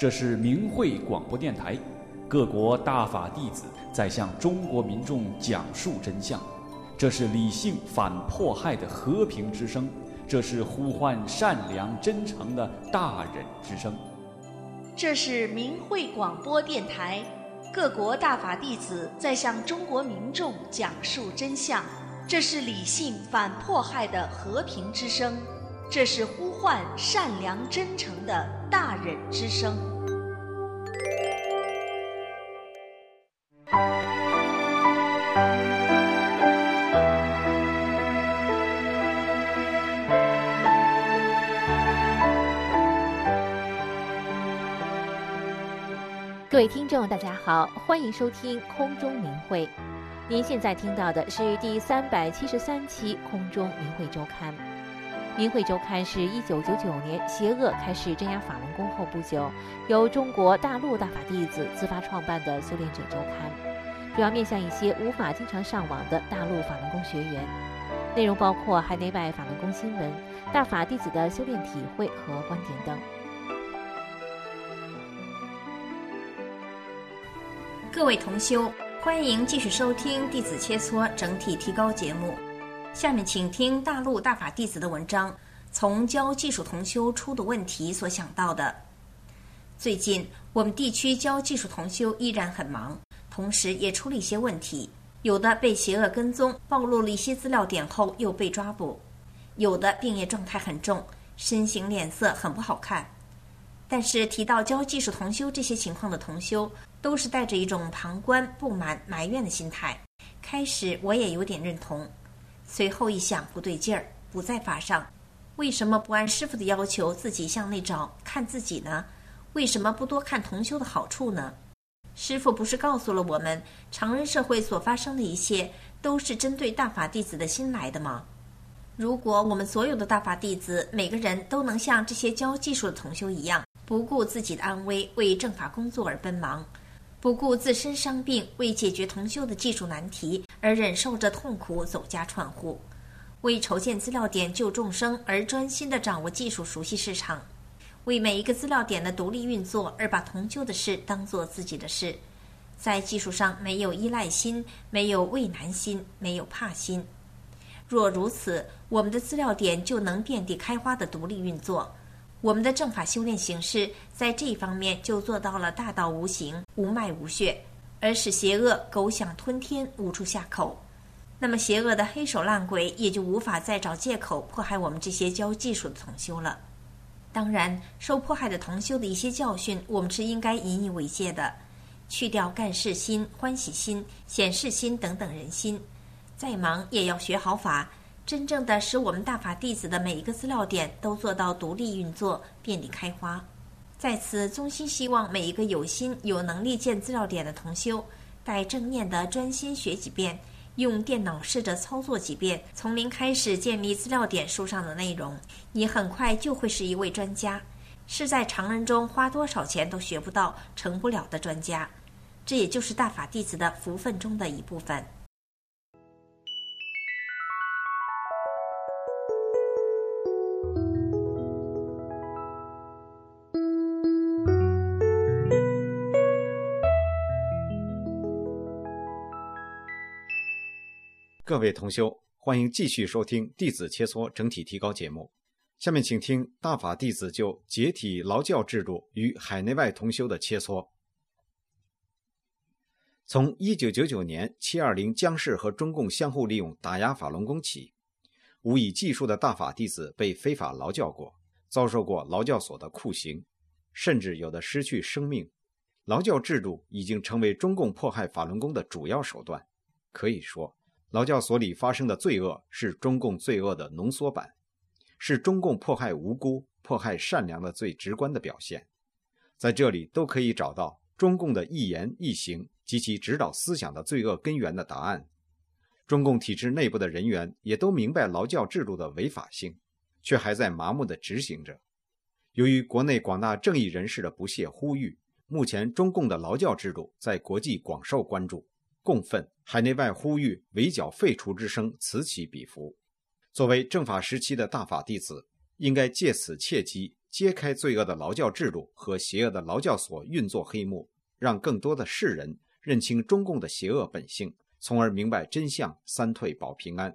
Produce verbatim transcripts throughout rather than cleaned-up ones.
这是明慧广播电台，各国大法弟子在向中国民众讲述真相。这是理性反迫害的和平之声，这是呼唤善良真诚的大忍之声。 这是明慧广播电台，各国大法弟子在向中国民众讲述真相。这是理性反迫害的和平之声，这是呼唤善良真诚的大忍之声。 各位听众大家好，欢迎收听空中明慧。您现在听到的是第三百七十三期空中明慧周刊。明慧周刊是一九九九年邪恶开始镇压法轮功后不久，由中国大陆大法弟子自发创办的修炼者周刊，主要面向一些无法经常上网的大陆法轮功学员，内容包括海内外法轮功新闻、大法弟子的修炼体会和观点等。 各位同修，欢迎继续收听弟子切磋整体提高节目。下面请听大陆大法弟子的文章，从教技术同修出的问题所想到的。最近我们地区教技术同修依然很忙，同时也出了一些问题，有的被邪恶跟踪，暴露了一些资料点后又被抓捕，有的病业状态很重，身形脸色很不好看。但是提到教技术同修这些情况的同修，都是带着一种旁观、不满、埋怨的心态。开始我也有点认同，随后一想不对劲儿，不在法上，为什么不按师父的要求自己向内找看自己呢？为什么不多看同修的好处呢？师父不是告诉了我们，常人社会所发生的一切都是针对大法弟子的心来的吗？如果我们所有的大法弟子每个人都能像这些教技术的同修一样，不顾自己的安危，为正法工作而奔忙，不顾自身伤病，为解决同修的技术难题而忍受着痛苦走家串户，为筹建资料点救众生而专心地掌握技术熟悉市场，为每一个资料点的独立运作而把同修的事当作自己的事，在技术上没有依赖心，没有畏难心，没有怕心。若如此，我们的资料点就能遍地开花的独立运作，我们的正法修炼形式在这一方面就做到了大道无形，无脉无血，而使邪恶狗想吞天，无处下口。那么邪恶的黑手烂鬼也就无法再找借口迫害我们这些教技术的同修了。当然，受迫害的同修的一些教训，我们是应该引以为戒的，去掉干事心、欢喜心、显示心等等人心。再忙也要学好法，真正的使我们大法弟子的每一个资料点都做到独立运作，遍地开花。在此衷心希望每一个有心有能力建资料点的同修，带正念的专心学几遍，用电脑试着操作几遍，从零开始建立资料点书上的内容，你很快就会是一位专家，是在常人中花多少钱都学不到、成不了的专家。这也就是大法弟子的福分中的一部分。 各位同修，欢迎继续收听弟子切磋整体提高节目。下面请听大法弟子就解体劳教制度与海内外同修的切磋。从一九九九年七二零江氏和中共相互利用打压法轮功起，无以计数的大法弟子被非法劳教过，遭受过劳教所的酷刑，甚至有的失去生命。劳教制度已经成为中共迫害法轮功的主要手段。可以说，劳教所里发生的罪恶是中共罪恶的浓缩版，是中共迫害无辜、迫害善良的最直观的表现。在这里都可以找到中共的一言一行及其指导思想的罪恶根源的答案。中共体制内部的人员也都明白劳教制度的违法性，却还在麻木地执行着。由于国内广大正义人士的不懈呼吁，目前中共的劳教制度在国际广受关注，共愤，海内外呼吁围剿废除之声此起彼伏。作为正法时期的大法弟子， 应该借此契机揭开罪恶的劳教制度和邪恶的劳教所运作黑幕，让更多的世人认清中共的邪恶本性，从而明白真相，三退保平安。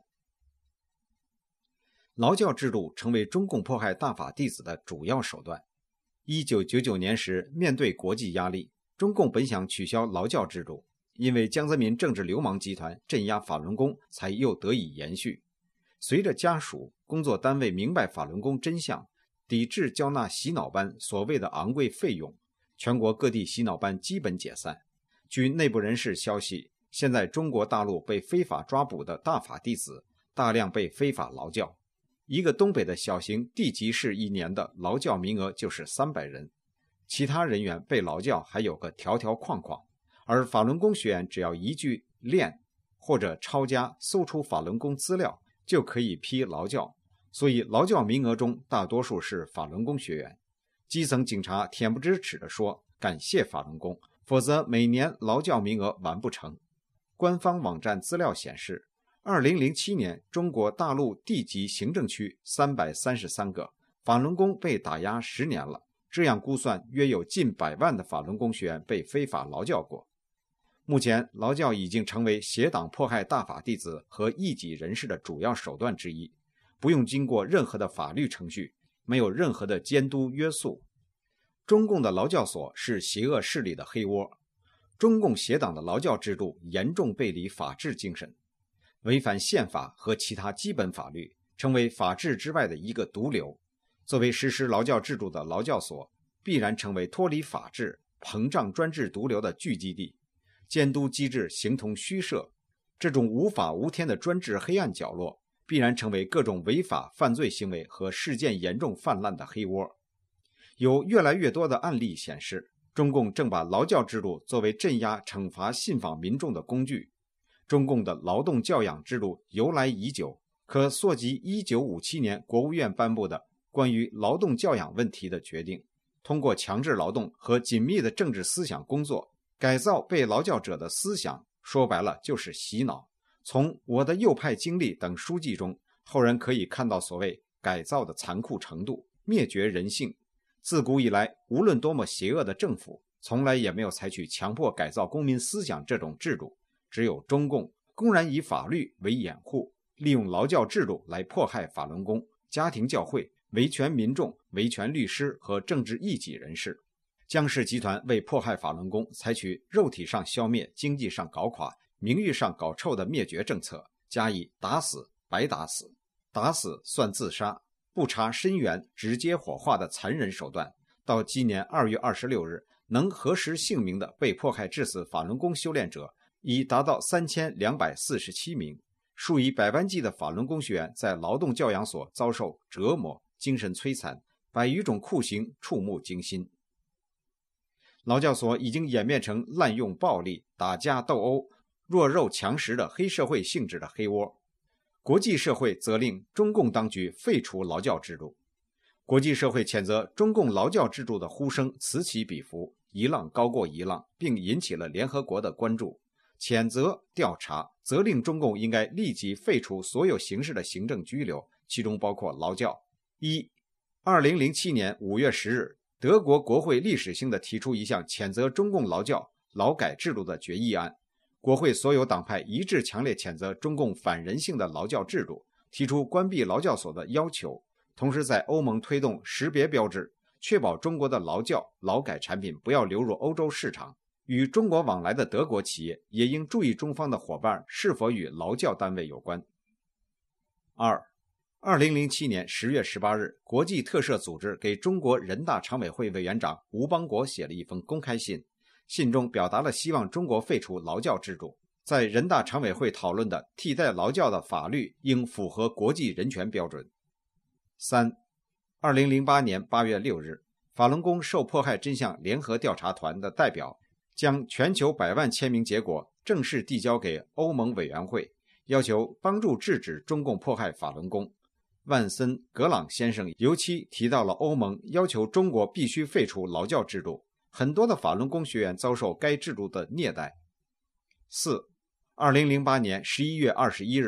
劳教制度成为中共迫害大法弟子的主要手段。一九九九年时，面对国际压力，中共本想取消劳教制度，因为江泽民政治流氓集团镇压法轮功才又得以延续。随着家属、工作单位明白法轮功真相，抵制交纳洗脑班所谓的昂贵费用，全国各地洗脑班基本解散。据内部人士消息，现在中国大陆被非法抓捕的大法弟子大量被非法劳教。一个东北的小型地级市一年的劳教名额就是三百人，其他人员被劳教还有个条条框框，而法轮功学员只要一句练或者抄家搜出法轮功资料就可以批劳教，所以劳教名额中大多数是法轮功学员。基层警察恬不知耻地说感谢法轮功，否则每年劳教名额完不成。官方网站资料显示，二零零七年中国大陆地级行政区三百三十三个，法轮功被打压十年了，这样估算约有近百万的法轮功学员被非法劳教过。目前劳教已经成为邪党迫害大法弟子和异己人士的主要手段之一，不用经过任何的法律程序，没有任何的监督约束。中共的劳教所是邪恶势力的黑窝，中共邪党的劳教制度严重背离法治精神，违反宪法和其他基本法律，成为法治之外的一个毒瘤。作为实施劳教制度的劳教所，必然成为脱离法治、膨胀专制毒瘤的聚集地，监督机制形同虚设。这种无法无天的专制黑暗角落，必然成为各种违法犯罪行为和事件严重泛滥的黑窝。有越来越多的案例显示，中共正把劳教制度作为镇压惩罚信访民众的工具。中共的劳动教养制度由来已久，可溯及一九五七年国务院颁布的关于劳动教养问题的决定，通过强制劳动和紧密的政治思想工作，改造被劳教者的思想，说白了就是洗脑。从《我的右派经历》等书籍中，后人可以看到所谓改造的残酷程度，灭绝人性。自古以来，无论多么邪恶的政府，从来也没有采取强迫改造公民思想这种制度。只有中共公然以法律为掩护，利用劳教制度来迫害法轮功、家庭教会、维权民众、维权律师和政治异己人士。江氏集团为迫害法轮功，采取肉体上消灭、经济上搞垮、名誉上搞臭的灭绝政策，加以打死、白打死、打死算自杀、不查身源直接火化的残忍手段。到今年二月二十六日，能核实姓名的被迫害致死法轮功修炼者已达到三千两百四十七名，数以百万计的法轮功学员在劳动教养所遭受折磨、精神摧残，百余种酷刑触目惊心。劳教所已经演变成滥用暴力、打架斗殴、弱肉强食的黑社会性质的黑窝。国际社会责令中共当局废除劳教制度。国际社会谴责中共劳教制度的呼声此起彼伏，一浪高过一浪，并引起了联合国的关注。谴责、调查、责令中共应该立即废除所有形式的行政拘留，其中包括劳教。一、二零零七年五月十日，德国国会历史性的提出一项谴责中共劳教、劳改制度的决议案。国会所有党派一致强烈谴责中共反人性的劳教制度，提出关闭劳教所的要求，同时在欧盟推动识别标志，确保中国的劳教、劳改产品不要流入欧洲市场。与中国往来的德国企业也应注意中方的伙伴是否与劳教单位有关。二、二零零七年十月十八日，国际特赦组织给中国人大常委会委员长吴邦国写了一封公开信，信中表达了希望中国废除劳教制度，在人大常委会讨论的替代劳教的法律应符合国际人权标准。三、二零零八年八月六日，法轮功受迫害真相联合调查团的代表将全球百万签名结果正式递交给欧盟委员会，要求帮助制止中共迫害法轮功。万森·格朗先生尤其提到了欧盟要求中国必须废除劳教制度，很多的法轮功学员遭受该制度的虐待。四、二零零八年十一月二十一日，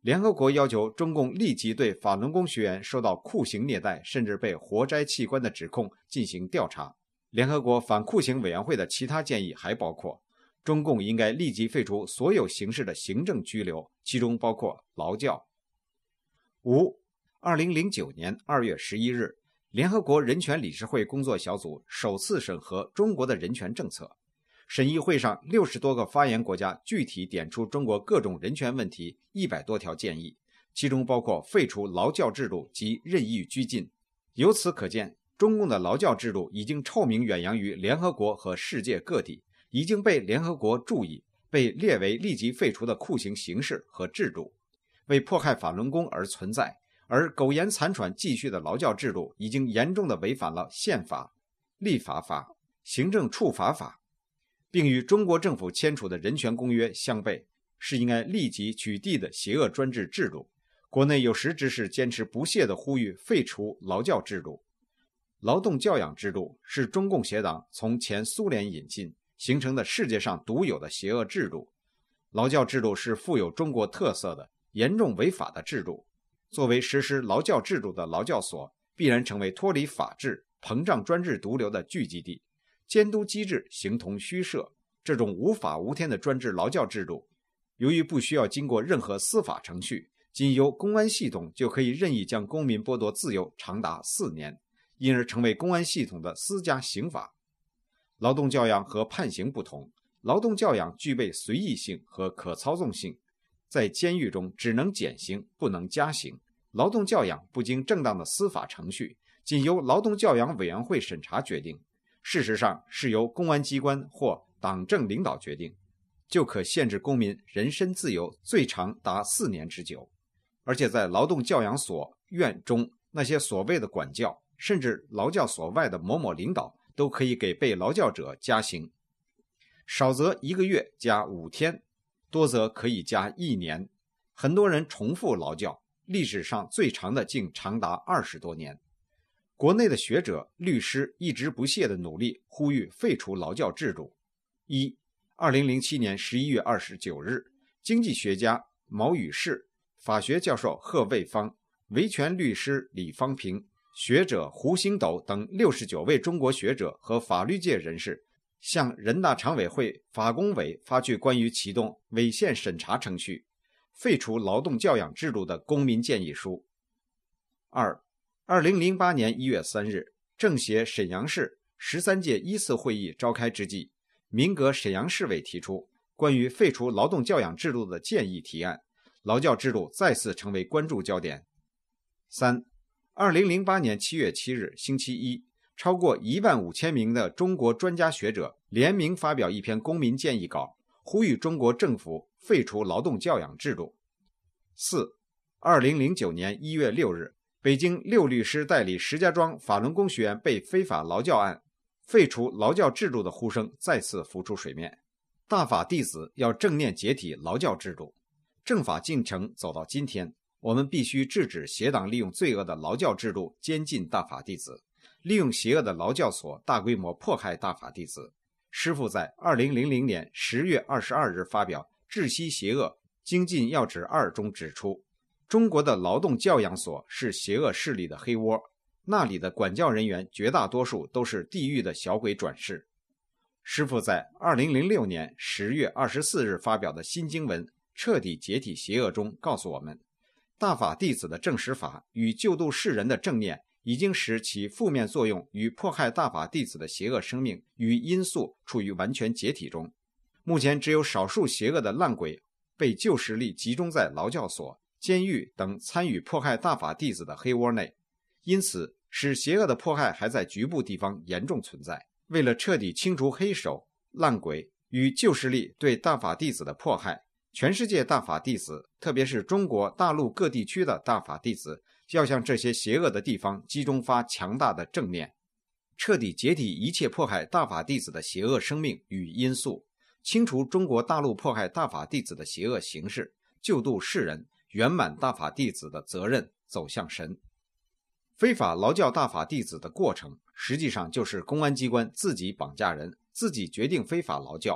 联合国要求中共立即对法轮功学员受到酷刑虐待甚至被活摘器官的指控进行调查。联合国反酷刑委员会的其他建议还包括中共应该立即废除所有形式的行政拘留，其中包括劳教。五、二零零九年二月十一日，联合国人权理事会工作小组首次审核中国的人权政策。审议会上，六十多个发言国家具体点出中国各种人权问题一百多条建议，其中包括废除劳教制度及任意拘禁。由此可见，中共的劳教制度已经臭名远扬于联合国和世界各地，已经被联合国注意，被列为立即废除的酷刑形式和制度，为迫害法轮功而存在。而苟延残喘继续的劳教制度已经严重地违反了宪法、立法法、行政处罚法，并与中国政府签署的人权公约相悖，是应该立即取缔的邪恶专制制度。国内有识之士坚持不懈地呼吁废除劳教制度。劳动教养制度是中共邪党从前苏联引进形成的世界上独有的邪恶制度。劳教制度是富有中国特色的严重违法的制度。作为实施劳教制度的劳教所，必然成为脱离法治、膨胀专制毒瘤的聚集地，监督机制形同虚设。这种无法无天的专制劳教制度，由于不需要经过任何司法程序，仅由公安系统就可以任意将公民剥夺自由长达四年，因而成为公安系统的私家刑法。劳动教养和判刑不同，劳动教养具备随意性和可操纵性，在监狱中只能减刑，不能加刑。劳动教养不经正当的司法程序，仅由劳动教养委员会审查决定，事实上是由公安机关或党政领导决定，就可限制公民人身自由，最长达四年之久。而且在劳动教养所院中，那些所谓的管教，甚至劳教所外的某某领导，都可以给被劳教者加刑，少则一个月加五天，多则可以加一年。很多人重复劳教，历史上最长的竟长达二十多年。国内的学者、律师一直不懈地努力，呼吁废除劳教制度。一、二零零七年十一月二十九日，经济学家毛宇士、法学教授贺卫方、维权律师李方平、学者胡星斗等六十九位中国学者和法律界人士向人大常委会法工委发去关于启动违宪审查程序、废除劳动教养制度的公民建议书。二、二零零八年一月三日，政协沈阳市十三届一次会议召开之际，民革沈阳市委提出关于废除劳动教养制度的建议提案，劳教制度再次成为关注焦点。三、二零零八年七月七日星期一，超过一万五千名的中国专家学者联名发表一篇公民建议稿，呼吁中国政府废除劳动教养制度。四、二零零九年一月六日，北京六律师代理石家庄法轮功学员被非法劳教案，废除劳教制度的呼声再次浮出水面。大法弟子要正念解体劳教制度。政法进程走到今天，我们必须制止邪党利用罪恶的劳教制度监禁大法弟子，利用邪恶的劳教所大规模迫害大法弟子。师父在二零零零年十月二十二日发表《治息邪恶精进要旨二》中指出，中国的劳动教养所是邪恶势力的黑窝，那里的管教人员绝大多数都是地狱的小鬼转世。师父在二零零六年十月二十四日发表的新经文《彻底解体邪恶》中告诉我们，大法弟子的正实法与救度世人的正念已经使其负面作用与迫害大法弟子的邪恶生命与因素处于完全解体中。目前只有少数邪恶的烂鬼被旧势力集中在劳教所、监狱等参与迫害大法弟子的黑窝内，因此使邪恶的迫害还在局部地方严重存在。为了彻底清除黑手、烂鬼与旧势力对大法弟子的迫害，全世界大法弟子，特别是中国大陆各地区的大法弟子，要向这些邪恶的地方集中发强大的正念，彻底解体一切迫害大法弟子的邪恶生命与因素，清除中国大陆迫害大法弟子的邪恶形式，救度世人，圆满大法弟子的责任，走向神。非法劳教大法弟子的过程，实际上就是公安机关自己绑架人，自己决定非法劳教，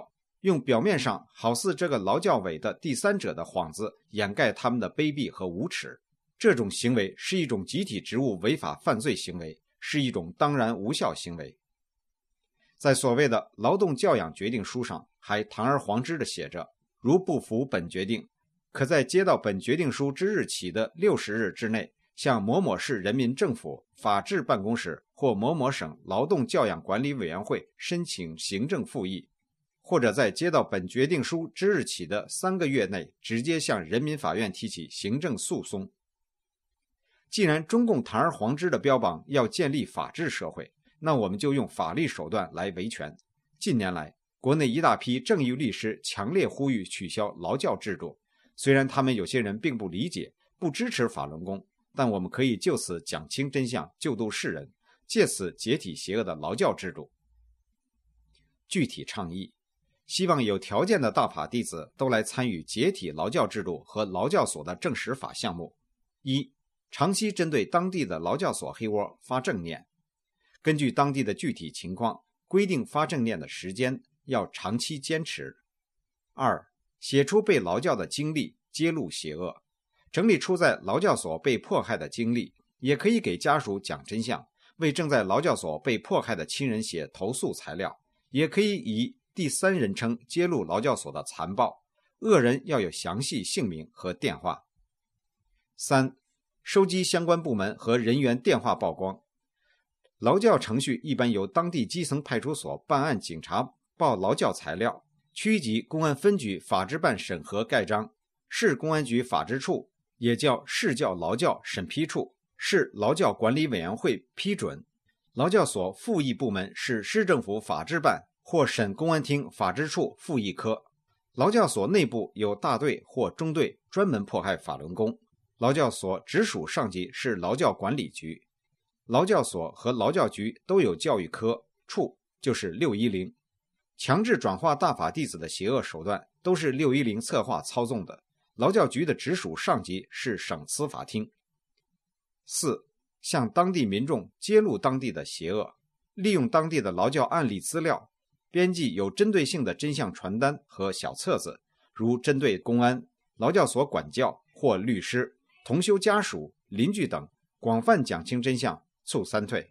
用表面上好似这个劳教委的第三者的幌子掩盖他们的卑鄙和无耻。这种行为是一种集体职务违法犯罪行为，是一种当然无效行为。在所谓的劳动教养决定书上还堂而皇之地写着，如不服本决定，可在接到本决定书之日起的六十日之内，向某某市人民政府法制办公室或某某省劳动教养管理委员会申请行政复议，或者在接到本决定书之日起的三个月内直接向人民法院提起行政诉讼。既然中共堂而皇之的标榜要建立法治社会，那我们就用法律手段来维权。近年来，国内一大批正义律师强烈呼吁取消劳教制度，虽然他们有些人并不理解，不支持法轮功，但我们可以就此讲清真相，救度世人，借此解体邪恶的劳教制度。具体倡议，希望有条件的大法弟子都来参与解体劳教制度和劳教所的正实法项目。一、长期针对当地的劳教所黑窝发正念，根据当地的具体情况规定发正念的时间，要长期坚持。二、写出被劳教的经历，揭露邪恶，整理出在劳教所被迫害的经历，也可以给家属讲真相，为正在劳教所被迫害的亲人写投诉材料，也可以以第三人称揭露劳教所的残暴，恶人要有详细姓名和电话。三、收集相关部门和人员电话曝光。劳教程序一般由当地基层派出所办案警察报劳教材料，区级公安分局法制办审核盖章，市公安局法制处也叫市教劳教审批处，市劳教管理委员会批准。劳教所复议部门是市政府法制办或省公安厅法制处复议科。劳教所内部有大队或中队专门迫害法轮功，劳教所直属上级是劳教管理局。劳教所和劳教局都有教育科，处就是六一零。强制转化大法弟子的邪恶手段都是六一零策划操纵的，劳教局的直属上级是省司法厅。四、向当地民众揭露当地的邪恶，利用当地的劳教案例资料，编辑有针对性的真相传单和小册子，如针对公安、劳教所管教或律师、同修家属、邻居等，广泛讲清真相，促三退。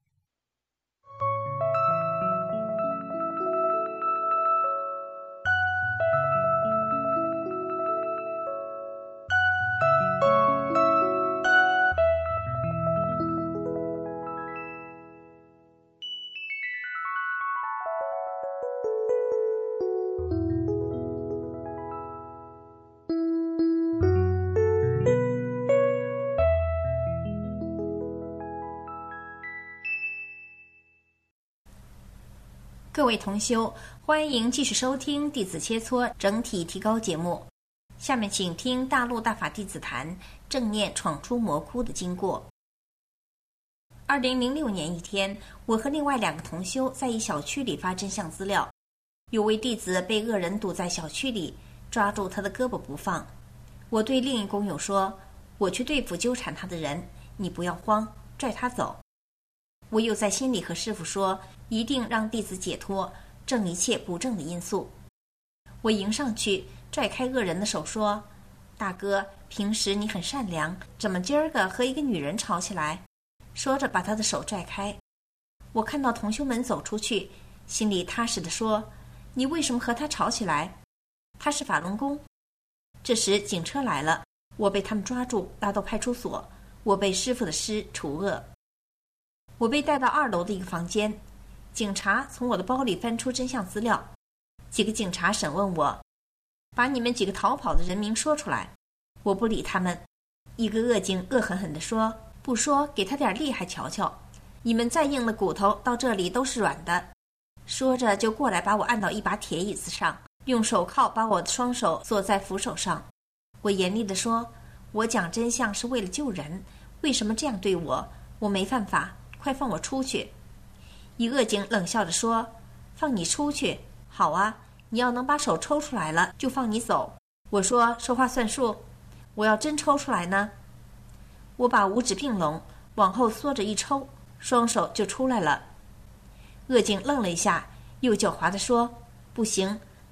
各位同修，欢迎继续收听弟子切磋整体提高节目。下面请听大陆大法弟子谈正念闯出魔窟的经过。二零零六年一天，我和另外两个同修在一小区里发真相资料，有位弟子被恶人堵在小区里，抓住他的胳膊不放。我对另一工友说，我去对付纠缠他的人，你不要慌，拽他走。我又在心里和师父说，一定让弟子解脱，正一切不正的因素。我迎上去拽开恶人的手说，大哥，平时你很善良，怎么今儿个和一个女人吵起来？说着把他的手拽开。我看到同修们走出去，心里踏实地说，你为什么和他吵起来？他是法轮功。这时警车来了，我被他们抓住拉到派出所，我被师父的师除恶。我被带到二楼的一个房间，警察从我的包里翻出真相资料，几个警察审问我，把你们几个逃跑的人名说出来。我不理他们，一个恶警恶狠狠地说，不说给他点厉害瞧瞧，你们再硬的骨头到这里都是软的。说着就过来把我按到一把铁椅子上，用手铐把我的双手锁在扶手上。我严厉地说，我讲真相是为了救人，为什么这样对我？我没犯法，快放我出去。一恶警冷笑着说，放你出去？好啊，你要能把手抽出来了就放你走。我说，说话算数，我要真抽出来呢？我把五指并拢，往后缩着一抽，双手就出来了。恶警愣了一下，又狡猾地说，不行，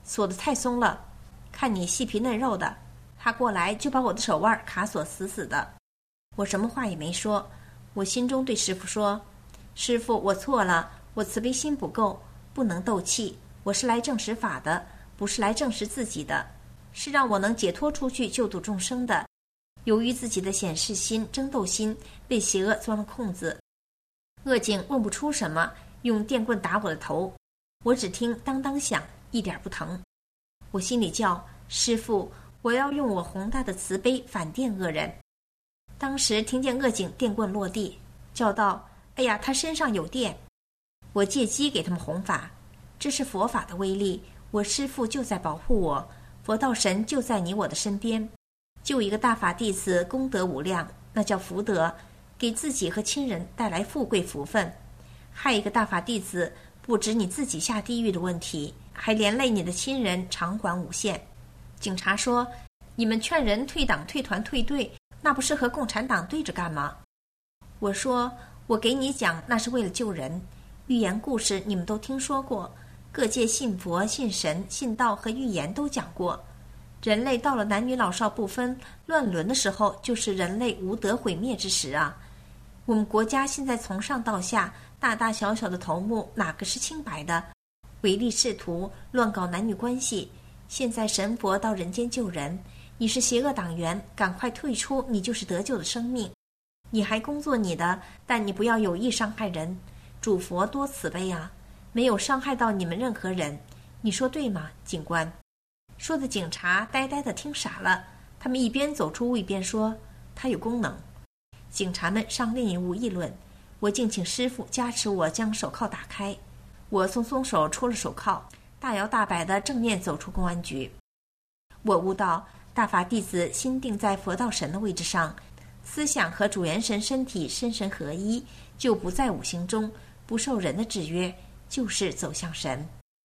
锁得太松了，看你细皮嫩肉的。他过来就把我的手腕卡锁死死的。我什么话也没说，我心中对师父说：师父，我错了，我慈悲心不够，不能斗气，我是来证实法的，不是来证实自己的，是让我能解脱出去救度众生的。由于自己的显示心、争斗心被邪恶钻了空子，恶境问不出什么，用电棍打我的头，我只听当当响，一点不疼。我心里叫：师父，我要用我宏大的慈悲反电恶人。当时听见恶警电棍落地，叫道：哎呀，他身上有电！我借机给他们弘法，这是佛法的威力，我师父就在保护我，佛道神就在你我的身边。救一个大法弟子，功德无量，那叫福德，给自己和亲人带来富贵福分。害一个大法弟子，不止你自己下地狱的问题，还连累你的亲人偿还无限。警察说：你们劝人退党退团退队，那不是和共产党对着干吗？我说：我给你讲，那是为了救人。寓言故事你们都听说过，各界信佛信神信道和寓言都讲过。人类到了男女老少不分乱伦的时候，就是人类无德毁灭之时啊。我们国家现在从上到下大大小小的头目哪个是清白的？唯利是图，乱搞男女关系。现在神佛到人间救人，你是邪恶党员，赶快退出，你就是得救的生命。你还工作你的，但你不要有意伤害人。主佛多慈悲啊，没有伤害到你们任何人，你说对吗，警官？说的警察呆呆的听傻了，他们一边走出屋一边说：它有功能。警察们上另一屋议论，我竟请师父加持我将手铐打开。我松松手出了手铐，大摇大摆地正面走出公安局。我悟到大法弟子心定在佛道神的位置上，思想和主元神身体身神合一，就不在五行中，不受人的制约，就是走向神。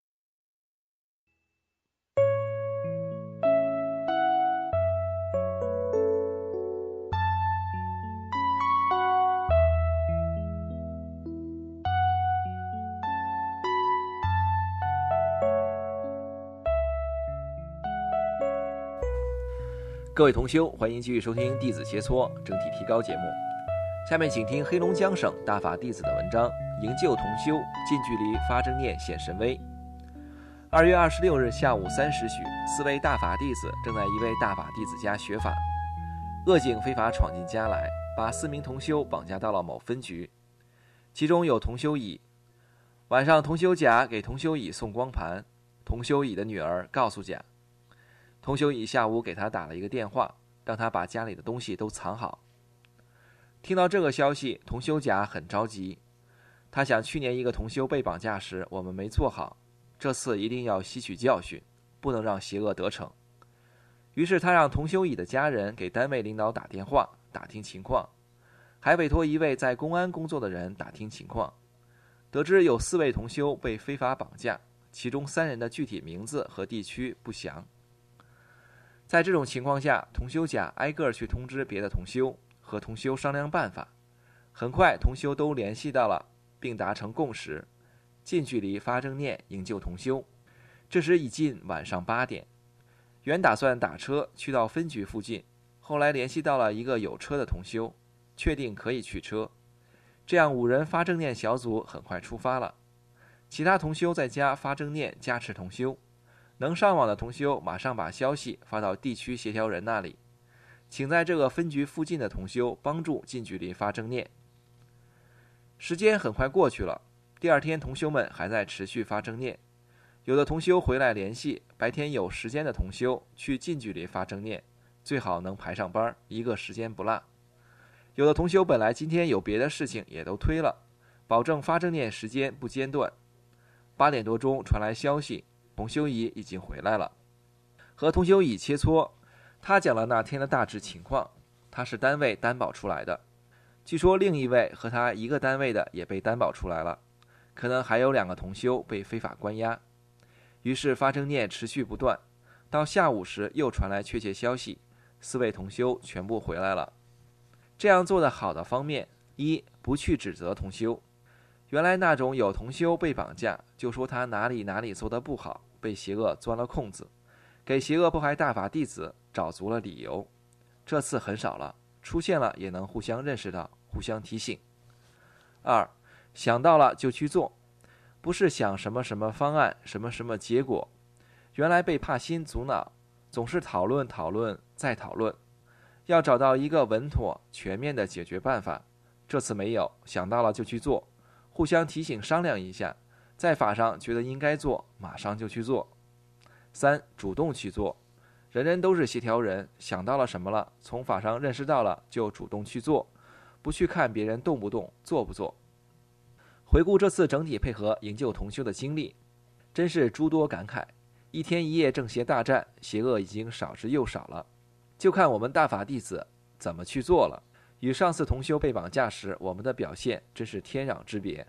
各位同修，欢迎继续收听弟子切磋整体提高节目。下面请听黑龙江省大法弟子的文章：营救同修，近距离发正念显神威。二月二十六日下午三时许，四位大法弟子正在一位大法弟子家学法，恶警非法闯进家来，把四名同修绑架到了某分局，其中有同修乙。晚上，同修甲给同修乙送光盘，同修乙的女儿告诉甲，同修乙下午给他打了一个电话，让他把家里的东西都藏好。听到这个消息，同修甲很着急，他想去年一个同修被绑架时我们没做好，这次一定要吸取教训，不能让邪恶得逞。于是他让同修乙的家人给单位领导打电话打听情况，还委托一位在公安工作的人打听情况，得知有四位同修被非法绑架，其中三人的具体名字和地区不详。在这种情况下，同修甲挨个去通知别的同修，和同修商量办法。很快同修都联系到了，并达成共识，近距离发正念营救同修。这时已近晚上八点，原打算打车去到分局附近，后来联系到了一个有车的同修，确定可以去车。这样五人发正念小组很快出发了，其他同修在家发正念加持同修，能上网的同修马上把消息发到地区协调人那里，请在这个分局附近的同修帮助近距离发正念。时间很快过去了，第二天同修们还在持续发正念，有的同修回来联系白天有时间的同修去近距离发正念，最好能排上班，一个时间不落。有的同修本来今天有别的事情也都推了，保证发正念时间不间断。八点多钟传来消息，同修乙已经回来了，和同修乙切磋，他讲了那天的大致情况。他是单位担保出来的，据说另一位和他一个单位的也被担保出来了，可能还有两个同修被非法关押。于是发正念持续不断，到下午时又传来确切消息，四位同修全部回来了。这样做的好的方面，一，不去指责同修，原来那种有同修被绑架就说他哪里哪里做得不好， 被邪恶钻了空子，给邪恶迫害大法弟子找足了理由。这次很少了，出现了也能互相认识到，互相提醒。二，想到了就去做，不是想什么什么方案，什么什么结果。原来被怕心阻挠，总是讨论讨论再讨论，要找到一个稳妥全面的解决办法。这次没有，想到了就去做，互相提醒商量一下，在法上觉得应该做，马上就去做。三，主动去做，人人都是协调人，想到了什么了，从法上认识到了，就主动去做，不去看别人动不动，做不做。回顾这次整体配合营救同修的经历，真是诸多感慨。一天一夜正邪大战，邪恶已经少之又少了，就看我们大法弟子怎么去做了。与上次同修被绑架时我们的表现真是天壤之别。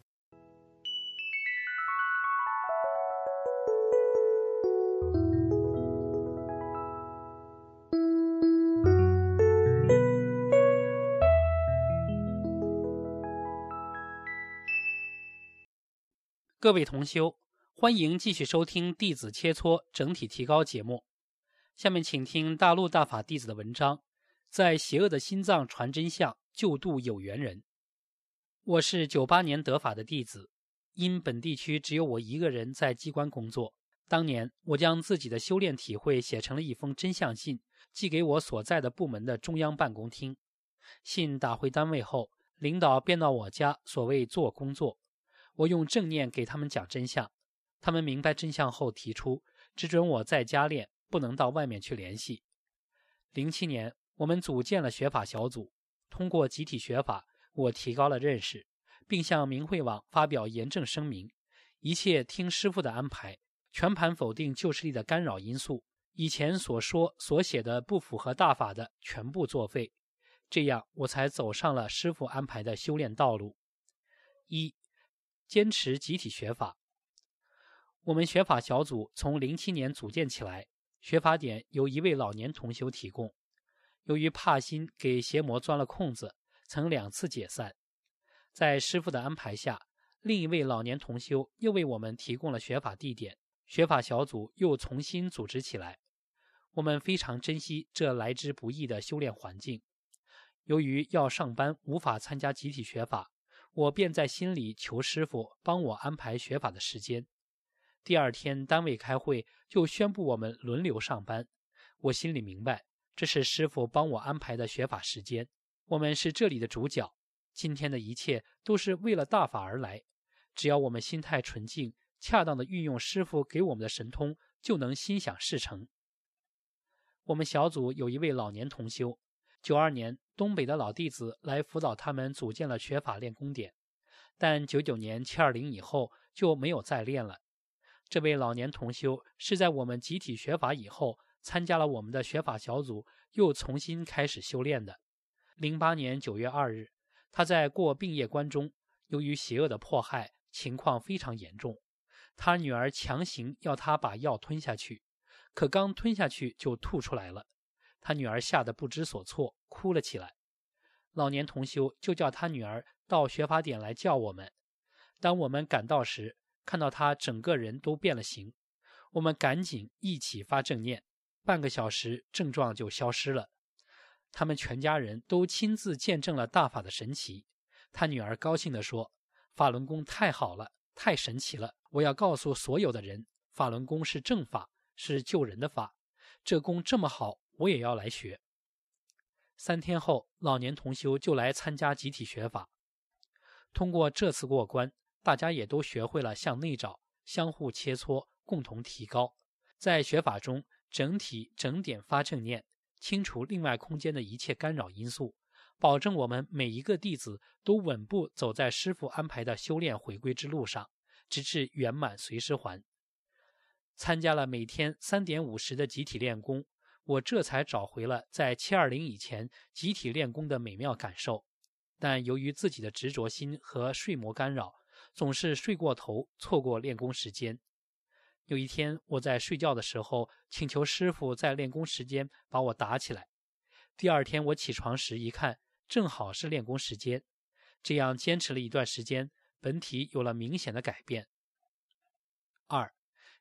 各位同修，欢迎继续收听弟子切磋整体提高节目。下面请听大陆大法弟子的文章，在邪恶的心脏传真相，救度有缘人。我是九八年得法的弟子，因本地区只有我一个人在机关工作，当年我将自己的修炼体会写成了一封真相信，寄给我所在的部门的中央办公厅。信打回单位后，领导便到我家所谓做工作，我用正念给他们讲真相，他们明白真相后提出只准我在家练，不能到外面去联系。零七年我们组建了学法小组，通过集体学法，我提高了认识，并向明慧网发表严正声明，一切听师父的安排，全盘否定旧势力的干扰因素，以前所说所写的不符合大法的全部作废，这样我才走上了师父安排的修炼道路。一，坚持集体学法。我们学法小组从零七年组建起来，学法点由一位老年同修提供，由于怕心给邪魔钻了空子，曾两次解散。在师父的安排下，另一位老年同修又为我们提供了学法地点，学法小组又重新组织起来。我们非常珍惜这来之不易的修炼环境。由于要上班无法参加集体学法，我便在心里求师父帮我安排学法的时间。第二天单位开会就宣布我们轮流上班，我心里明白这是师父帮我安排的学法时间，我们是这里的主角，今天的一切都是为了大法而来，只要我们心态纯净，恰当的运用师父给我们的神通，就能心想事成。我们小组有一位老年同修，九二年东北的老弟子来辅导他们组建了学法练功点，但九九年七二零以后就没有再练了。这位老年同修是在我们集体学法以后，参加了我们的学法小组，又重新开始修炼的。零八年九月二日，他在过病业关中，由于邪恶的迫害，情况非常严重。他女儿强行要他把药吞下去，可刚吞下去就吐出来了。他女儿吓得不知所措，哭了起来。老年同修就叫他女儿到学法点来叫我们。当我们赶到时，看到他整个人都变了形，我们赶紧一起发正念，半个小时症状就消失了。他们全家人都亲自见证了大法的神奇。他女儿高兴地说，法轮功太好了，太神奇了，我要告诉所有的人，法轮功是正法，是救人的法，这功这么好，我也要来学。三天后，老年同修就来参加集体学法。通过这次过关，大家也都学会了向内找，相互切磋，共同提高。在学法中，整体整点发正念，清除另外空间的一切干扰因素，保证我们每一个弟子都稳步走在师父安排的修炼回归之路上，直至圆满随师还。参加了每天三点五十的集体练功，我这才找回了在七二零以前集体练功的美妙感受。但由于自己的执着心和睡魔干扰，总是睡过头，错过练功时间。有一天我在睡觉的时候，请求师父在练功时间把我打起来。第二天我起床时一看，正好是练功时间。这样坚持了一段时间，本体有了明显的改变。二，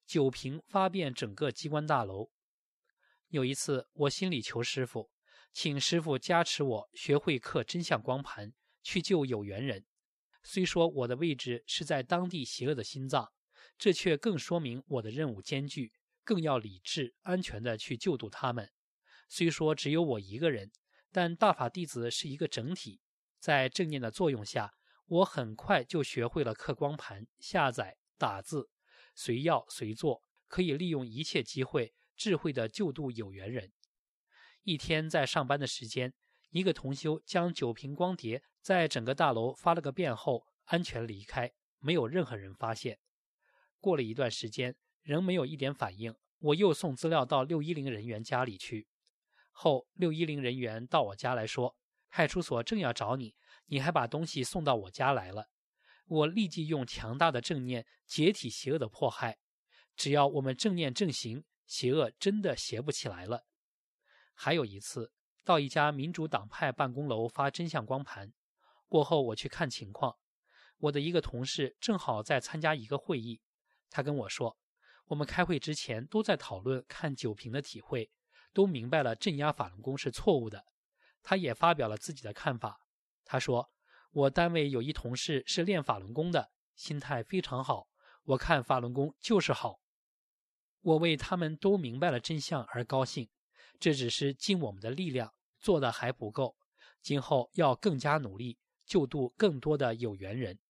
酒瓶发遍整个机关大楼。有一次，我心里求师傅，请师傅加持我学会刻真相光盘，去救有缘人。虽说我的位置是在当地邪恶的心脏，这却更说明我的任务艰巨，更要理智安全地去救度他们。虽说只有我一个人，但大法弟子是一个整体，在正念的作用下，我很快就学会了刻光盘、下载、打字，随要随做，可以利用一切机会智慧地救度有缘人。一天在上班的时间，一个同修将酒瓶光碟在整个大楼发了个遍后安全离开，没有任何人发现。过了一段时间，仍没有一点反应，我又送资料到六一零人员家里去。后六一零人员到我家来说，派出所正要找你，你还把东西送到我家来了。我立即用强大的正念解体邪恶的迫害，只要我们正念正行，邪恶真的邪不起来了。还有一次，到一家民主党派办公楼发真相光盘，过后我去看情况，我的一个同事正好在参加一个会议，他跟我说，我们开会之前都在讨论看酒瓶的体会，都明白了镇压法轮功是错误的。他也发表了自己的看法，他说，我单位有一同事是练法轮功的，心态非常好，我看法轮功就是好。我为他们都明白了真相而高兴，这只是尽我们的力量，做的还不够，今后要更加努力，救度更多的有缘人。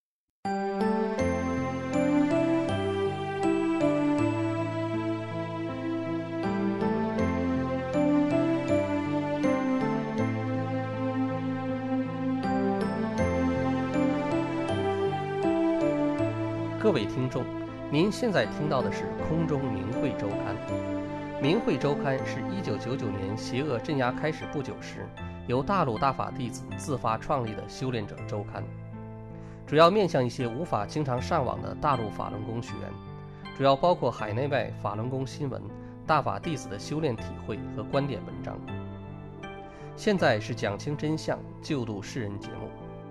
各位听众，您现在听到的是空中明慧周刊。明慧周刊是一九九九年邪恶镇压开始不久时，由大陆大法弟子自发创立的修炼者周刊，主要面向一些无法经常上网的大陆法轮功学员，主要包括海内外法轮功新闻、大法弟子的修炼体会和观点文章。现在是讲清真相、救度世人节目。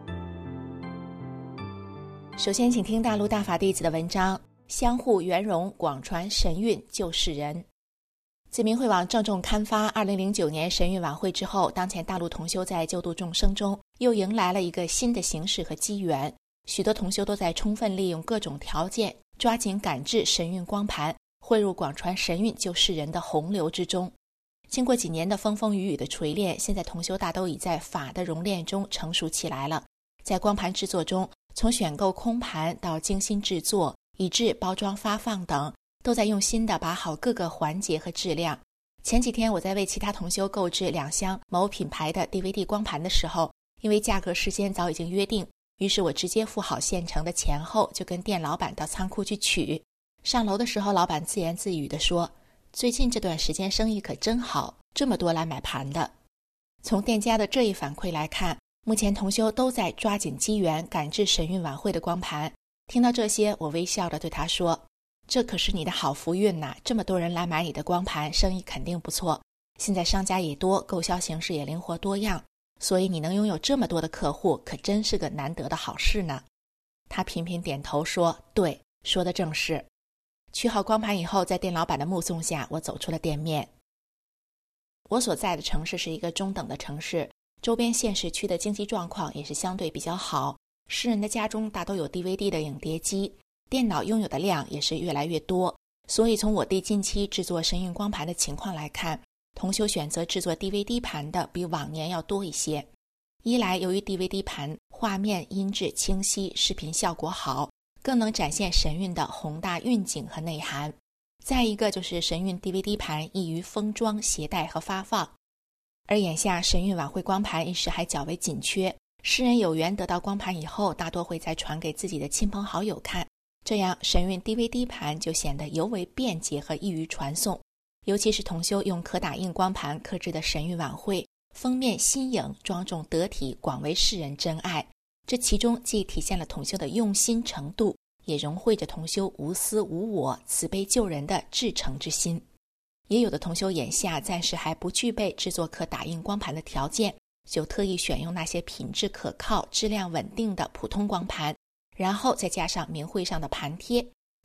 首先请听大陆大法弟子的文章，相互圆融，广传神韵救世人。自明慧网郑重刊发二零零九年神韵晚会之后，当前大陆同修在救度众生中又迎来了一个新的形式和机缘，许多同修都在充分利用各种条件，抓紧赶制神韵光盘，汇入广传神韵救世人的洪流之中。经过几年的风风雨雨的锤炼，现在同修大都已在法的熔炼中成熟起来了。在光盘制作中，从选购空盘到精心制作，以至包装发放等，都在用心地把好各个环节和质量。前几天我在为其他同修购置两箱某品牌的 D V D 光盘的时候，因为价格时间早已经约定，于是我直接付好现成的钱后，就跟店老板到仓库去取。上楼的时候，老板自言自语地说，最近这段时间生意可真好，这么多来买盘的。从店家的这一反馈来看，目前同修都在抓紧机缘赶制神韵晚会的光盘。听到这些，我微笑地对他说，这可是你的好福运呐，这么多人来买你的光盘，生意肯定不错。现在商家也多，购销形式也灵活多样，所以你能拥有这么多的客户，可真是个难得的好事呢。他频频点头说，对，说的正是。取好光盘以后，在店老板的目送下，我走出了店面。我所在的城市是一个中等的城市，周边县市区的经济状况也是相对比较好，世人的家中大都有 D V D 的影碟机，电脑拥有的量也是越来越多，所以从我弟近期制作神韵光盘的情况来看，同修选择制作 D V D 盘的比往年要多一些。一来由于 D V D 盘画面音质清晰，视频效果好，更能展现神韵的宏大韵景和内涵。再一个就是神韵 D V D 盘易于封装、携带和发放。而眼下神韵晚会光盘一时还较为紧缺，世人有缘得到光盘以后，大多会再传给自己的亲朋好友看，这样神韵 D V D 盘就显得尤为便捷和易于传送。尤其是同修用可打印光盘刻制的神韵晚会，封面新颖，庄重得体，广为世人珍爱。这其中既体现了同修的用心程度，也融汇着同修无私无我、慈悲救人的至诚之心。也有的同修眼下暂时还不具备制作可打印光盘的条件，就特意选用那些品质可靠、质量稳定的普通光盘，然后再加上明慧上的盘贴，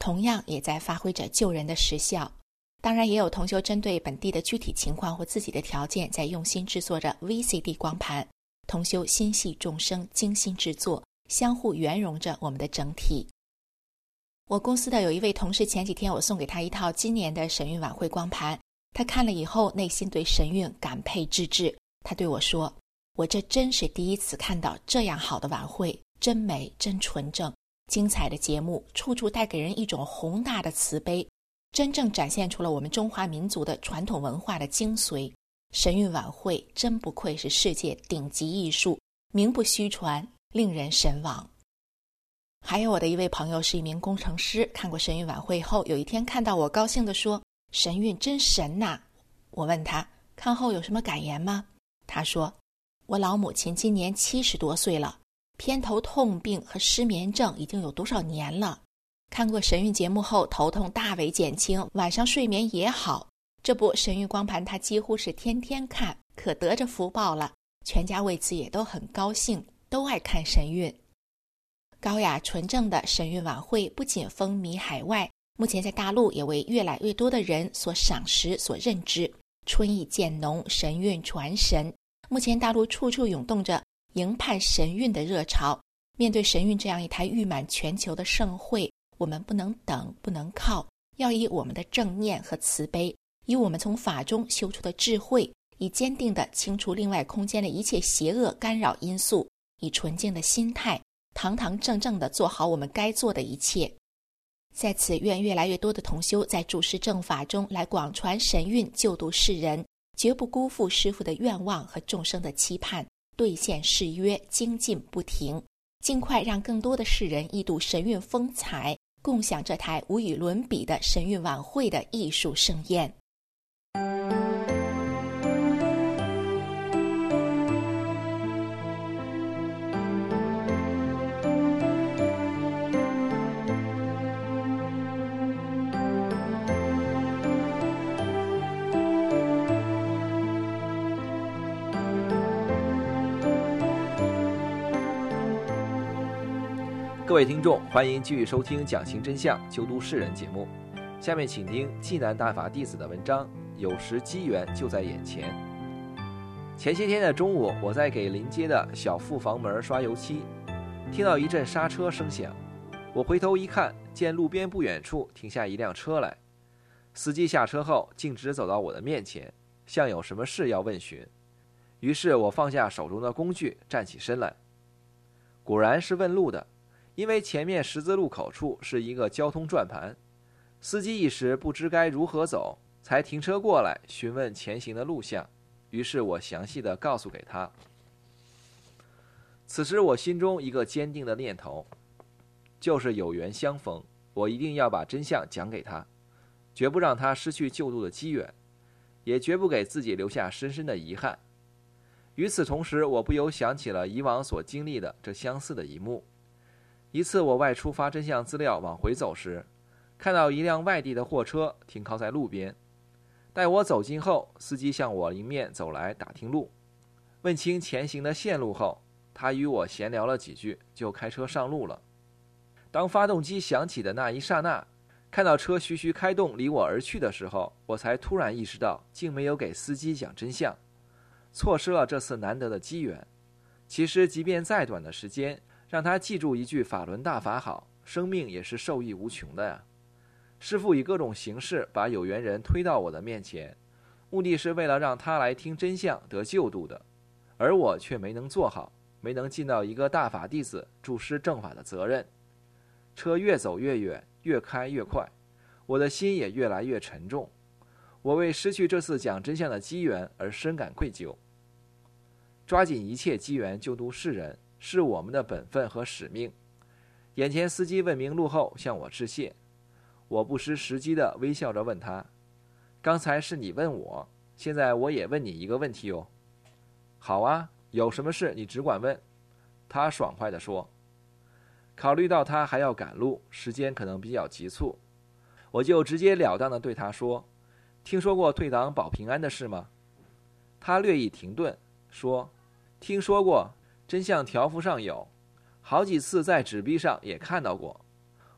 同样也在发挥着救人的实效。当然也有同修针对本地的具体情况或自己的条件，在用心制作着 V C D 光盘，同修心系众生，精心制作，相互圆融着我们的整体。我公司的有一位同事，前几天我送给他一套今年的神韵晚会光盘，他看了以后内心对神韵感佩致至。他对我说，我这真是第一次看到这样好的晚会，真美真纯正，精彩的节目处处带给人一种宏大的慈悲，真正展现出了我们中华民族的传统文化的精髓。神韵晚会真不愧是世界顶级艺术，名不虚传，令人神往。还有我的一位朋友是一名工程师，看过神韵晚会后，有一天看到我，高兴地说，神韵真神呐、啊！我问他看后有什么感言吗？他说，我老母亲今年七十多岁了，偏头痛病和失眠症已经有多少年了，看过神韵节目后头痛大为减轻，晚上睡眠也好。这部神韵光盘他几乎是天天看，可得着福报了，全家为此也都很高兴，都爱看神韵。高雅纯正的神韵晚会不仅风靡海外，目前在大陆也为越来越多的人所赏识所认知。春意渐浓，神韵传神，目前大陆处处涌动着迎盼神韵的热潮。面对神韵这样一台誉满全球的盛会，我们不能等，不能靠，要以我们的正念和慈悲，以我们从法中修出的智慧，以坚定地清除另外空间的一切邪恶干扰因素，以纯净的心态堂堂正正地做好我们该做的一切。在此愿越来越多的同修在注释正法中来广传神韵，救度世人，绝不辜负师父的愿望和众生的期盼，兑现誓约，精进不停，尽快让更多的世人一睹神韵风采，共享这台无与伦比的神韵晚会的艺术盛宴。 各位听众，欢迎继续收听《讲行真相，救度世人》节目。下面请听济南大法弟子的文章，有时机缘就在眼前。前些天的中午，我在给临街的小副房门刷油漆，听到一阵刹车声响。我回头一看，见路边不远处停下一辆车来，司机下车后径直走到我的面前，像有什么事要问询。于是我放下手中的工具，站起身来。果然是问路的，因为前面十字路口处是一个交通转盘，司机一时不知该如何走，才停车过来询问前行的路向。于是我详细的告诉给他。此时我心中一个坚定的念头，就是有缘相逢，我一定要把真相讲给他，绝不让他失去救度的机缘，也绝不给自己留下深深的遗憾。与此同时，我不由想起了以往所经历的这相似的一幕。一次我外出发真相资料往回走时，看到一辆外地的货车停靠在路边。待我走近后，司机向我迎面走来打听路，问清前行的线路后，他与我闲聊了几句，就开车上路了。当发动机响起的那一刹那，看到车徐徐开动离我而去的时候，我才突然意识到竟没有给司机讲真相，错失了这次难得的机缘。其实即便再短的时间，让他记住一句法轮大法好，生命也是受益无穷的呀。师父以各种形式把有缘人推到我的面前，目的是为了让他来听真相得救度的，而我却没能做好，没能尽到一个大法弟子注师正法的责任。车越走越远，越开越快，我的心也越来越沉重。我为失去这次讲真相的机缘而深感愧疚。抓紧一切机缘救度世人，是我们的本分和使命。眼前司机问明路后向我致谢，我不失时机地微笑着问他，刚才是你问我，现在我也问你一个问题哦。好啊，有什么事你只管问，他爽快地说。考虑到他还要赶路，时间可能比较急促，我就直截了当地对他说，听说过退党保平安的事吗？他略一停顿，说，听说过，真相条幅上有，好几次在纸币上也看到过。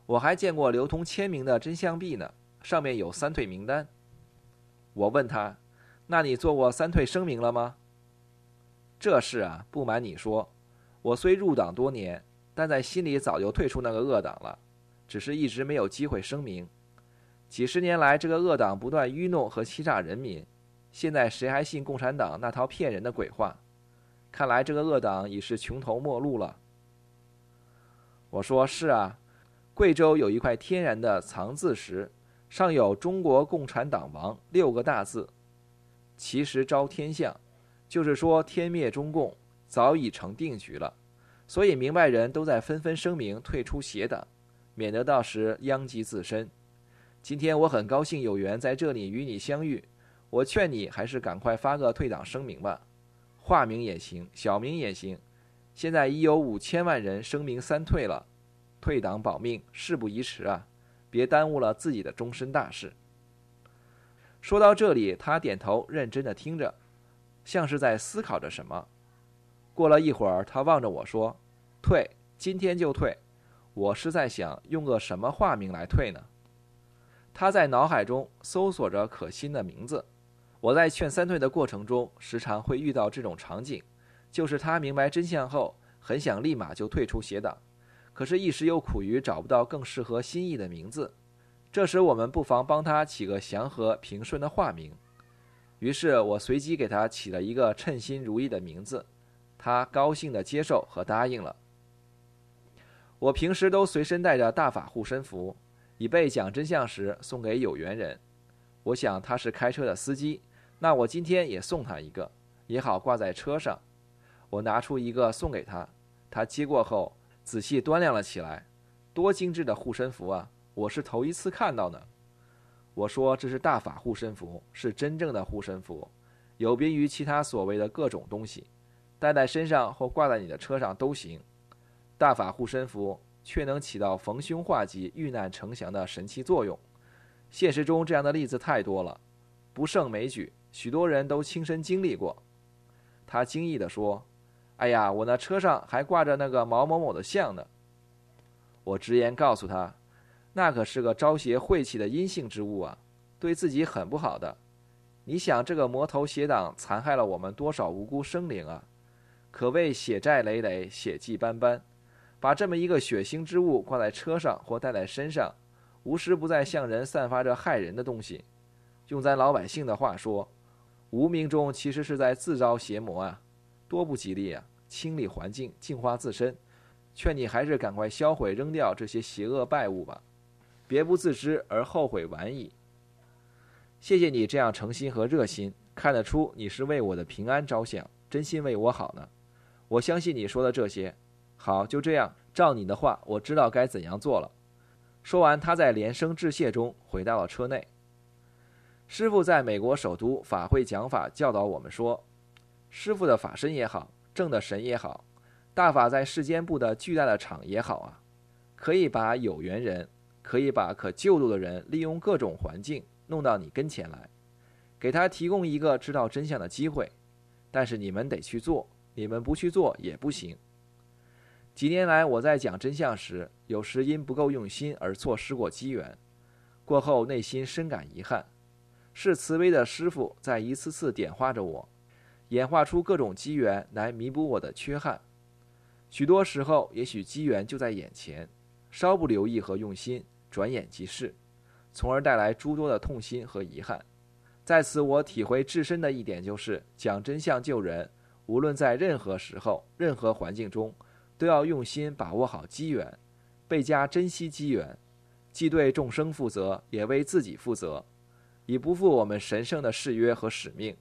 我还见过刘同签名的真相币呢，上面有三退名单。我问他，那你做过三退声明了吗？这事啊，不瞒你说，我虽入党多年，但在心里早就退出那个恶党了，只是一直没有机会声明。几十年来，这个恶党不断愚弄和欺诈人民，现在谁还信共产党那套骗人的鬼话？看来这个恶党已是穷途末路了。我说是啊，贵州有一块天然的藏字石，上有中国共产党亡六个大字，其实昭天象，就是说天灭中共早已成定局了，所以明白人都在纷纷声明退出邪党，免得到时殃及自身。今天我很高兴有缘在这里与你相遇，我劝你还是赶快发个退党声明吧，化名也行，小名也行。现在已有五千万人声明三退了，退党保命，事不宜迟啊，别耽误了自己的终身大事。说到这里，他点头认真地听着，像是在思考着什么。过了一会儿，他望着我说，退，今天就退。我是在想用个什么化名来退呢？他在脑海中搜索着可信的名字。我在劝三退的过程中，时常会遇到这种场景，就是他明白真相后，很想立马就退出邪党，可是一时又苦于找不到更适合心意的名字。这时我们不妨帮他起个祥和平顺的化名。于是我随机给他起了一个称心如意的名字，他高兴地接受和答应了。我平时都随身带着大法护身符，以备讲真相时送给有缘人。我想他是开车的司机，那我今天也送他一个，也好挂在车上。我拿出一个送给他，他接过后仔细端量了起来，多精致的护身符啊，我是头一次看到呢。我说这是大法护身符，是真正的护身符，有别于其他所谓的各种东西，带在身上或挂在你的车上都行。大法护身符却能起到逢凶化吉、遇难成祥的神奇作用。现实中这样的例子太多了，不胜枚举，许多人都亲身经历过。他惊异地说，哎呀，我那车上还挂着那个毛某某的像呢。我直言告诉他，那可是个招邪晦气的阴性之物啊，对自己很不好的。你想这个魔头邪党残害了我们多少无辜生灵啊，可谓血债累累，血迹斑斑。把这么一个血腥之物挂在车上或带在身上，无时不在向人散发着害人的东西。用咱老百姓的话说，无名中其实是在自招邪魔啊，多不吉利啊！清理环境，净化自身，劝你还是赶快销毁扔掉这些邪恶败物吧，别不自知而后悔晚矣。谢谢你这样诚心和热心，看得出你是为我的平安着想，真心为我好呢。我相信你说的这些。好，就这样，照你的话，我知道该怎样做了。说完，他在连声致谢中回到了车内。师父在美国首都法会讲法，教导我们说，师父的法身也好，正的神也好，大法在世间布的巨大的场也好啊，可以把有缘人，可以把可救度的人利用各种环境弄到你跟前来，给他提供一个知道真相的机会。但是你们得去做，你们不去做也不行。几年来我在讲真相时，有时因不够用心而错失过机缘，过后内心深感遗憾。是慈悲的师父在一次次点化着我，演化出各种机缘来弥补我的缺憾。许多时候也许机缘就在眼前，稍不留意和用心，转眼即逝，从而带来诸多的痛心和遗憾。在此我体会至深的一点就是，讲真相救人，无论在任何时候任何环境中，都要用心把握好机缘，倍加珍惜机缘，既对众生负责，也为自己负责，以不负我们神圣的誓约和使命。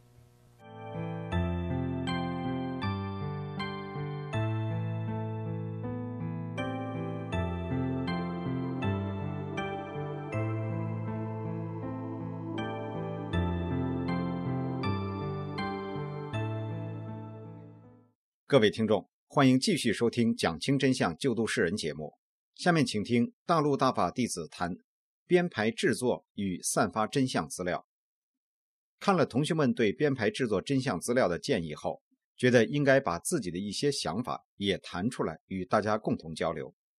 各位听众，欢迎继续收听讲清真相救度世人节目。下面请听大陆大法弟子谈编排制作与散发真相资料。看了同学们对编排制作真相资料的建议后，觉得应该把自己的一些想法也谈出来与大家共同交流。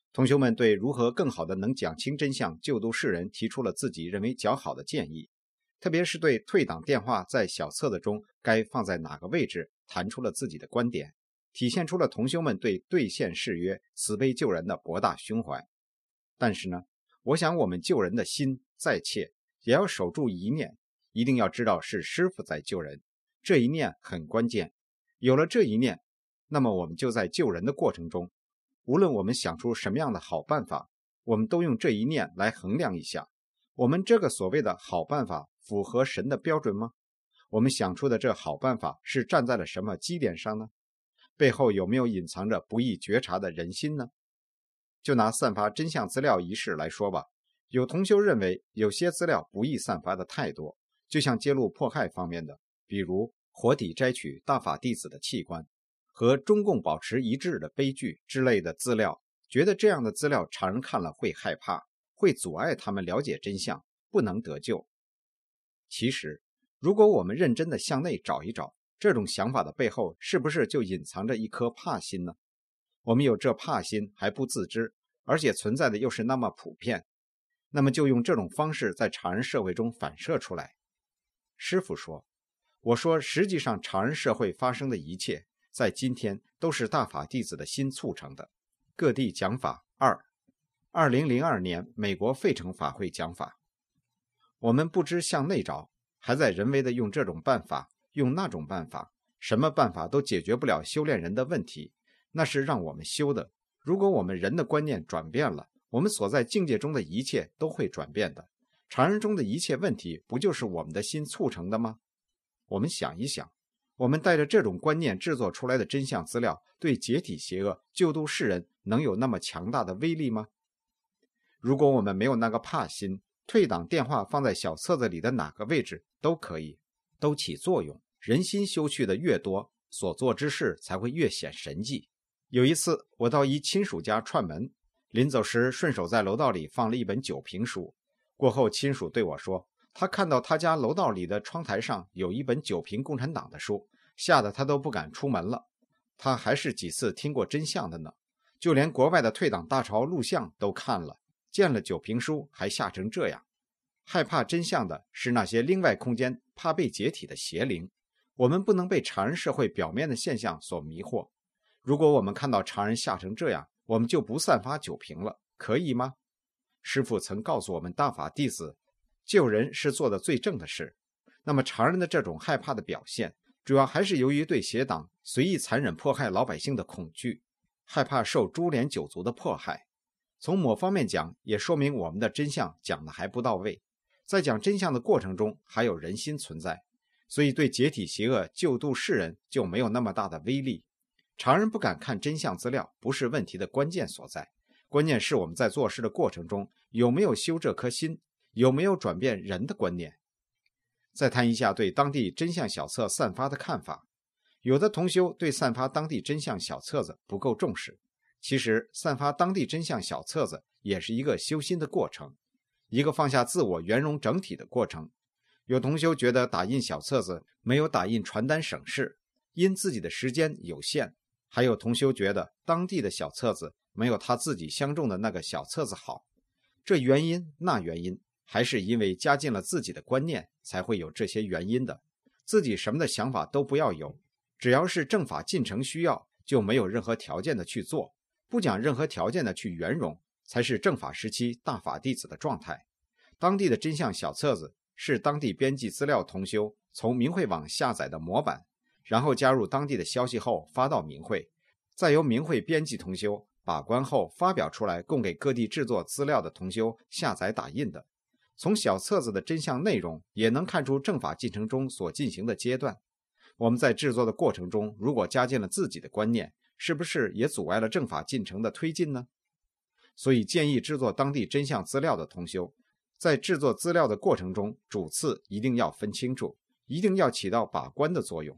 同修们对如何更好地能讲清真相、救度世人提出了自己认为较好的建议，特别是对退档电话在小册子中该放在哪个位置谈出了自己的观点，体现出了同修们对兑现誓约、慈悲救人的博大胸怀。但是呢，我想我们救人的心再切，也要守住一念，一定要知道是师父在救人，这一念很关键。有了这一念，那么我们就在救人的过程中，无论我们想出什么样的好办法，我们都用这一念来衡量一下，我们这个所谓的好办法符合神的标准吗？我们想出的这好办法是站在了什么基点上呢？背后有没有隐藏着不易觉察的人心呢？就拿散发真相资料一事来说吧，有同修认为有些资料不易散发的太多，就像揭露迫害方面的，比如活体摘取大法弟子的器官和中共保持一致的悲剧之类的资料，觉得这样的资料常人看了会害怕，会阻碍他们了解真相，不能得救。其实如果我们认真地向内找一找，这种想法的背后是不是就隐藏着一颗怕心呢？我们有这怕心还不自知，而且存在的又是那么普遍，那么就用这种方式在常人社会中反射出来。师父说，我说实际上常人社会发生的一切在今天都是大法弟子的心促成的。各地讲法二，二零零二年美国费城法会讲法。我们不知向内找，还在人为的用这种办法，用那种办法，什么办法都解决不了修炼人的问题，那是让我们修的。如果我们人的观念转变了，我们所在境界中的一切都会转变的。常人中的一切问题，不就是我们的心促成的吗？我们想一想，我们带着这种观念制作出来的真相资料，对解体邪恶、救度世人，能有那么强大的威力吗？如果我们没有那个怕心，退档电话放在小册子里的哪个位置都可以，都起作用。人心修去的越多，所做之事才会越显神迹。有一次我到一亲属家串门，临走时顺手在楼道里放了一本九评书。过后亲属对我说，他看到他家楼道里的窗台上有一本九评共产党的书，吓得他都不敢出门了。他还是几次听过真相的呢，就连国外的退党大潮录像都看了，见了九评书还吓成这样。害怕真相的是那些另外空间怕被解体的邪灵，我们不能被常人社会表面的现象所迷惑。如果我们看到常人吓成这样，我们就不散发九评了，可以吗？师父曾告诉我们大法弟子，救人是做的最正的事。那么常人的这种害怕的表现，主要还是由于对邪党随意残忍迫害老百姓的恐惧，害怕受株连九族的迫害。从某方面讲，也说明我们的真相讲的还不到位，在讲真相的过程中还有人心存在，所以对解体邪恶、救度世人就没有那么大的威力。常人不敢看真相资料，不是问题的关键所在，关键是我们在做事的过程中有没有修这颗心，有没有转变人的观念。再谈一下对当地真相小册散发的看法。有的同修对散发当地真相小册子不够重视，其实散发当地真相小册子也是一个修心的过程，一个放下自我圆融整体的过程。有同修觉得打印小册子没有打印传单省事，因自己的时间有限。还有同修觉得当地的小册子没有他自己相中的那个小册子好，这原因那原因，还是因为加进了自己的观念，才会有这些原因的。自己什么的想法都不要有，只要是正法进程需要，就没有任何条件的去做，不讲任何条件的去圆融，才是正法时期大法弟子的状态。当地的真相小册子是当地编辑资料同修从明慧网下载的模板，然后加入当地的消息后发到明慧，再由明慧编辑同修把关后发表出来，供给各地制作资料的同修下载打印的。从小册子的真相内容也能看出正法进程中所进行的阶段。我们在制作的过程中，如果加进了自己的观念，是不是也阻碍了正法进程的推进呢？所以建议制作当地真相资料的同修，在制作资料的过程中，主次一定要分清楚，一定要起到把关的作用。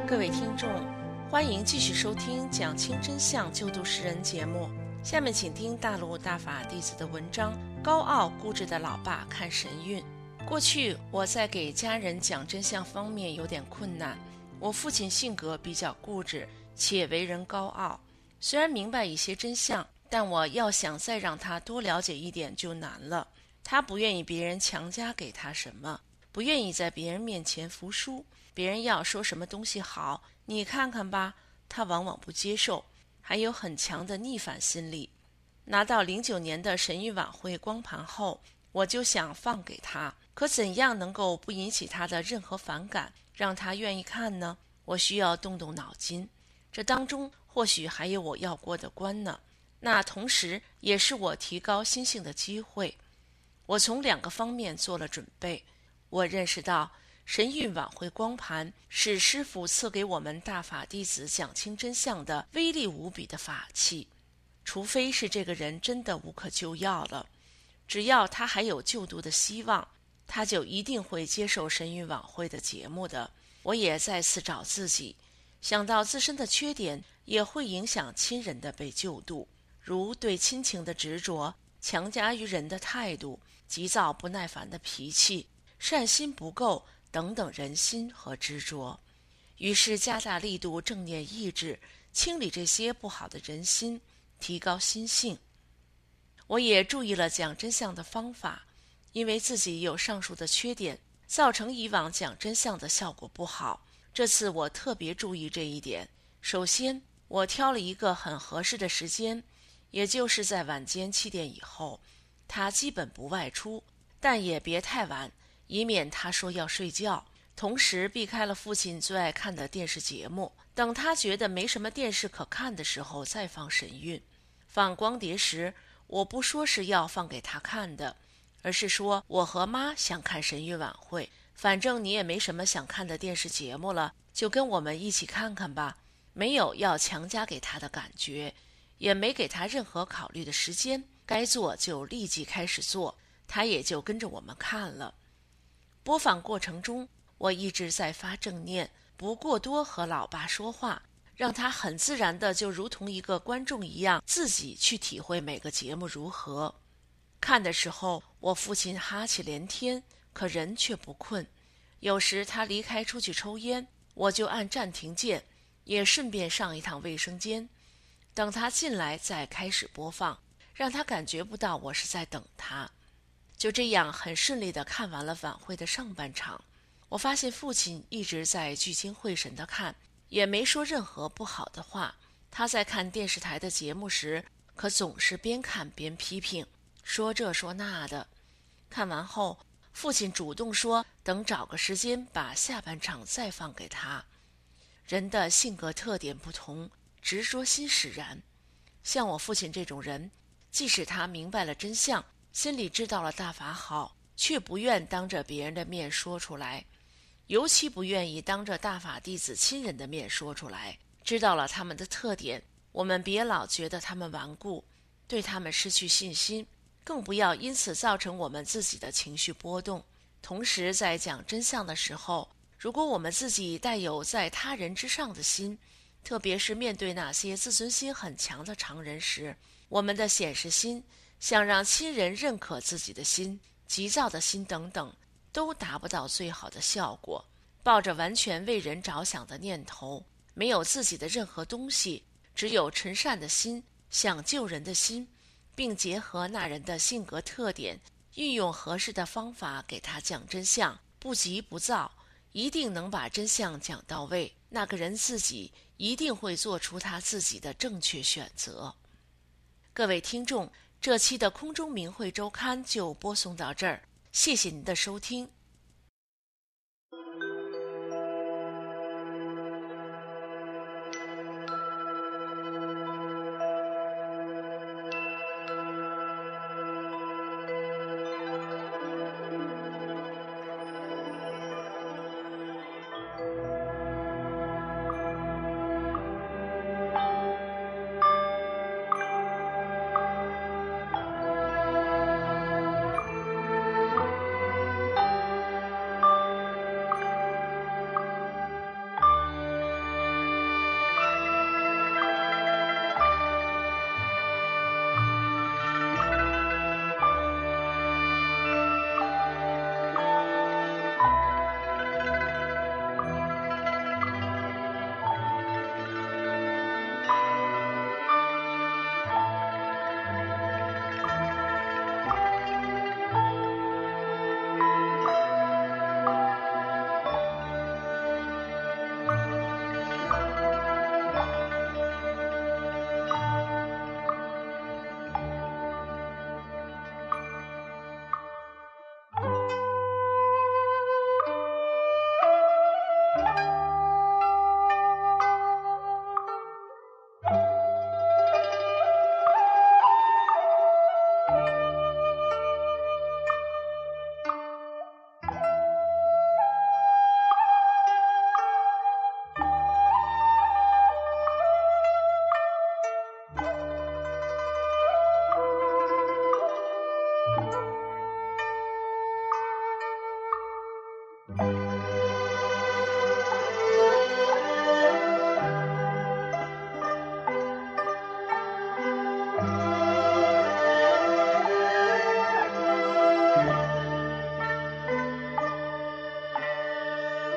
各位听众，欢迎继续收听讲清真相救度世人节目。下面请听大陆大法弟子的文章《高傲固执的老爸看神韵》。过去我在给家人讲真相方面有点困难，我父亲性格比较固执，且为人高傲。虽然明白一些真相，但我要想再让他多了解一点就难了。他不愿意别人强加给他什么，不愿意在别人面前服输，别人要说什么东西好，你看看吧，他往往不接受，还有很强的逆反心理。拿到零九年的神韵晚会光盘后，我就想放给他，可怎样能够不引起他的任何反感，让他愿意看呢？我需要动动脑筋，这当中或许还有我要过的关呢。那同时也是我提高心性的机会。我从两个方面做了准备。我认识到神韵晚会光盘是师父赐给我们大法弟子讲清真相的威力无比的法器，除非是这个人真的无可救药了，只要他还有救度的希望，他就一定会接受神韵晚会的节目的。我也再次找自己，想到自身的缺点也会影响亲人的被救度，如对亲情的执着、强加于人的态度、急躁不耐烦的脾气、善心不够等等人心和执着。于是加大力度正念意志，清理这些不好的人心，提高心性。我也注意了讲真相的方法，因为自己有上述的缺点，造成以往讲真相的效果不好。这次我特别注意这一点。首先，我挑了一个很合适的时间，也就是在晚间七点以后，他基本不外出，但也别太晚，以免他说要睡觉。同时避开了父亲最爱看的电视节目，等他觉得没什么电视可看的时候再放神韵。放光碟时，我不说是要放给他看的，而是说我和妈想看神韵晚会，反正你也没什么想看的电视节目了，就跟我们一起看看吧。没有要强加给他的感觉，也没给他任何考虑的时间，该做就立即开始做，他也就跟着我们看了。播放过程中，我一直在发正念，不过多和老爸说话，让他很自然的就如同一个观众一样，自己去体会每个节目如何。看的时候，我父亲哈气连天，可人却不困。有时他离开出去抽烟，我就按暂停键，也顺便上一趟卫生间，等他进来再开始播放，让他感觉不到我是在等他。就这样很顺利地看完了晚会的上半场。我发现父亲一直在聚精会神地看，也没说任何不好的话。他在看电视台的节目时，可总是边看边批评，说这说那的。看完后，父亲主动说等找个时间把下半场再放给他。人的性格特点不同，执着心使然。像我父亲这种人，即使他明白了真相，心里知道了大法好，却不愿当着别人的面说出来，尤其不愿意当着大法弟子亲人的面说出来。知道了他们的特点，我们别老觉得他们顽固，对他们失去信心，更不要因此造成我们自己的情绪波动。同时在讲真相的时候，如果我们自己带有在他人之上的心，特别是面对那些自尊心很强的常人时，我们的显示心、想让亲人认可自己的心、急躁的心等等，都达不到最好的效果。抱着完全为人着想的念头，没有自己的任何东西，只有纯善的心、想救人的心，并结合那人的性格特点，运用合适的方法给他讲真相，不急不躁，一定能把真相讲到位。那个人自己一定会做出他自己的正确选择。各位听众，这期的空中明慧周刊就播送到这儿，谢谢您的收听。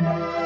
了。